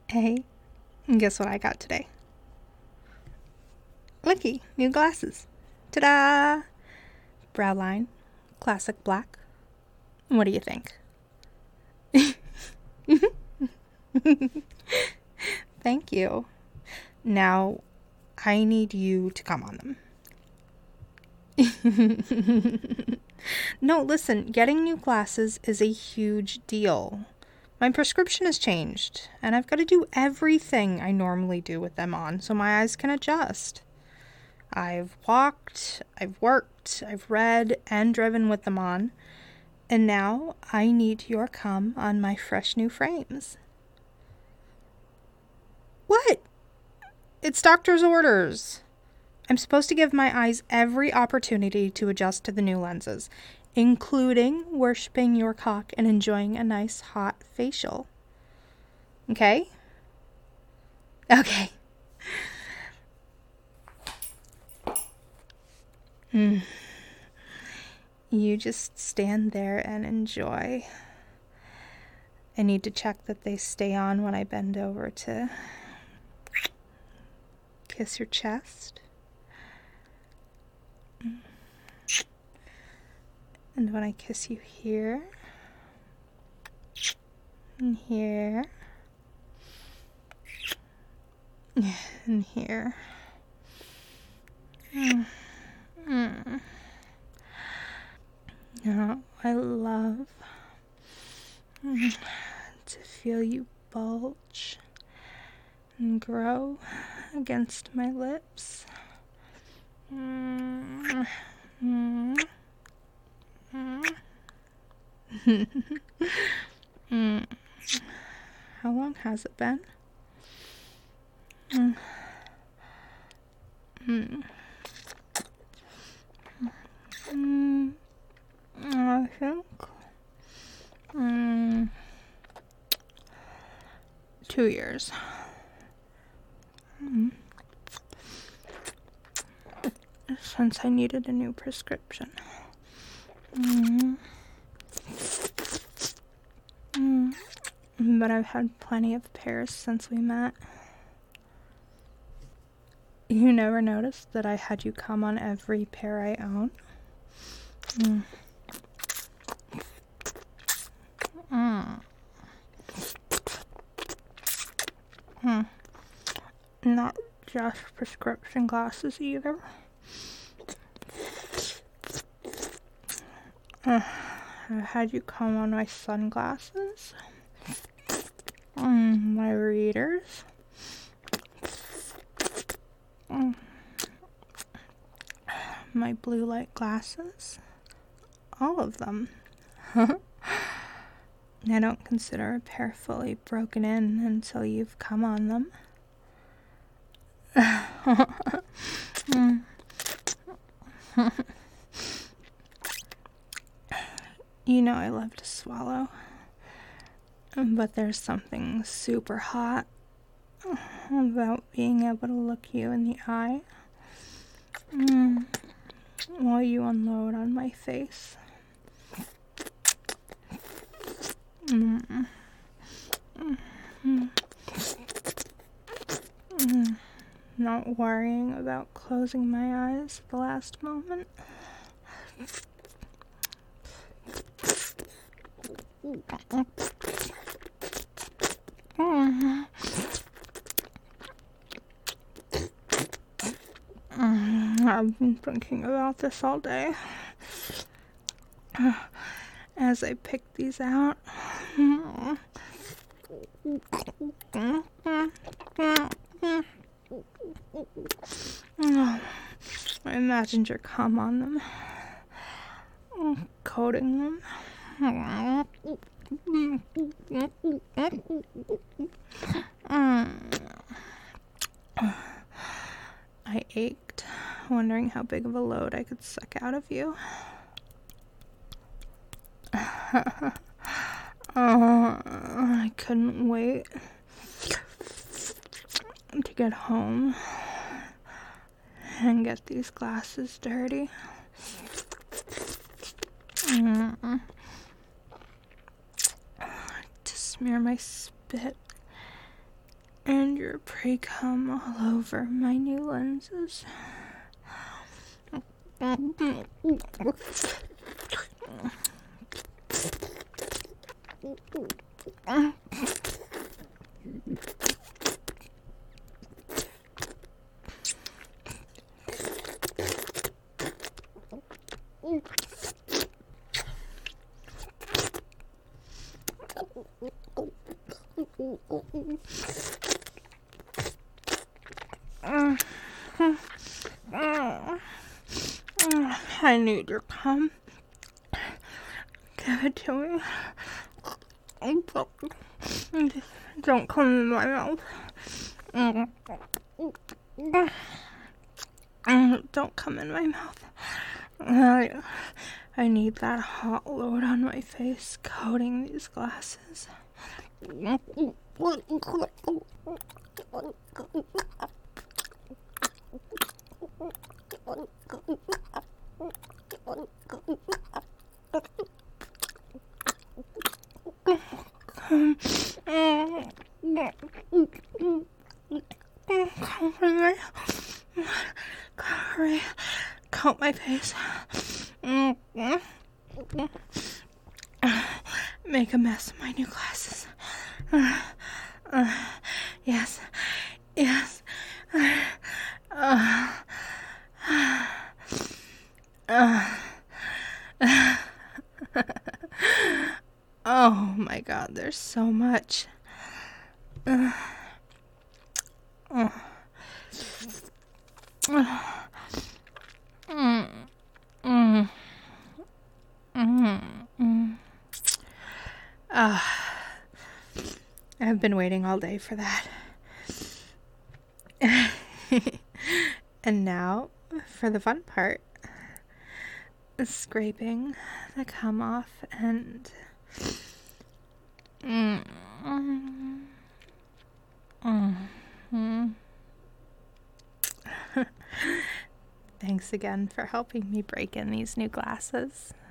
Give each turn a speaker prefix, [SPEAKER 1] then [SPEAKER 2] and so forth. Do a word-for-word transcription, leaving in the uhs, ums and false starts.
[SPEAKER 1] Hey, guess what I got today? Looky, new glasses. Ta-da! Brow line, classic black. What do you think? Thank you. Now, I need you to come on them. No, listen, getting new glasses is a huge deal. My prescription has changed, and I've got to do everything I normally do with them on so my eyes can adjust. I've walked, I've worked, I've read and driven with them on, and now I need your come on my fresh new frames. What? It's doctor's orders. I'm supposed to give my eyes every opportunity to adjust to the new lenses, including worshipping your cock and enjoying a nice hot facial. Okay? Okay. Mm. You just stand there and enjoy. I need to check that they stay on when I bend over to kiss your chest. And when I kiss you here, and here, and here. Mm. Mm. Oh, I love mm, to feel you bulge and grow against my lips. Mm. Mm. Mm. Mm. How long has it been? Mm. Mm. Mm. I think mm, two years. Mm. Since I needed a new prescription. Mm. Mm. But I've had plenty of pairs since we met. You never noticed that I had you come on every pair I own? Mm. Mm. Mm. Not just prescription glasses either. Uh, I had you come on my sunglasses, mm, my readers, mm, my blue light glasses, all of them. I don't consider a pair fully broken in until you've come on them. mm. You know I love to swallow, but there's something super hot about being able to look you in the eye mm, while you unload on my face. Mm. Mm. Mm. Not worrying about closing my eyes at the last moment. Mm. I've been thinking about this all day as I pick these out. I imagined your cum on them, coating them. I ached, wondering how big of a load I could suck out of you. Oh, I couldn't wait to get home and get these glasses dirty. Mm. To smear my spit And your pre-cum all over my new lenses. I need your cum. Give it to me. Don't come in my mouth. Don't come in my mouth. I, I need that hot load on my face coating these glasses. Hurry, coat my face. Make a mess of my new glasses. Uh, uh, yes, yes. Uh, uh, uh, oh my God, there's so much. Uh, uh, uh, mm, mm, mm, mm. Uh, I've been waiting all day for that. And now, for the fun part. Scraping the cum off and... Mm, mm, mm, mm. Thanks again for helping me break in these new glasses.